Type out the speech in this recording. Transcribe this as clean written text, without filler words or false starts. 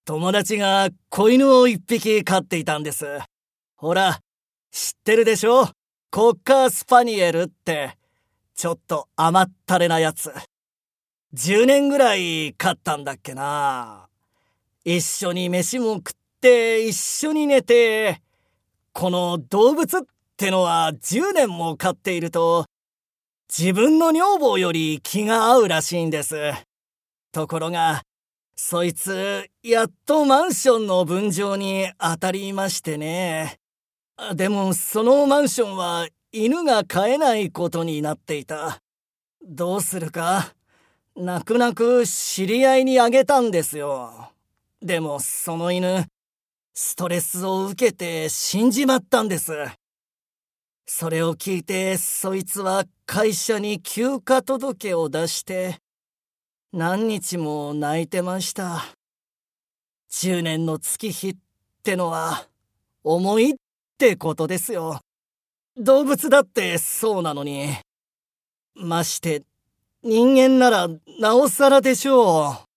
友達が子犬を一匹飼っていたんです。ほら、知ってるでしょ？コッカースパニエルって、ちょっと甘ったれなやつ。10年ぐらい飼ったんだっけな。一緒に飯も食って一緒に寝て、この動物ってのは10年も飼っていると、自分の女房より気が合うらしいんです。ところが、そいつ、やっとマンションの分譲に当たりましてね。でも、そのマンションは犬が飼えないことになっていた。どうするか、泣く泣く知り合いにあげたんですよ。でも、その犬、ストレスを受けて死んじまったんです。それを聞いて、そいつは会社に休暇届を出して、何日も泣いてました。10年の月日ってのは、重いってことですよ。動物だってそうなのに。まして、人間ならなおさらでしょう。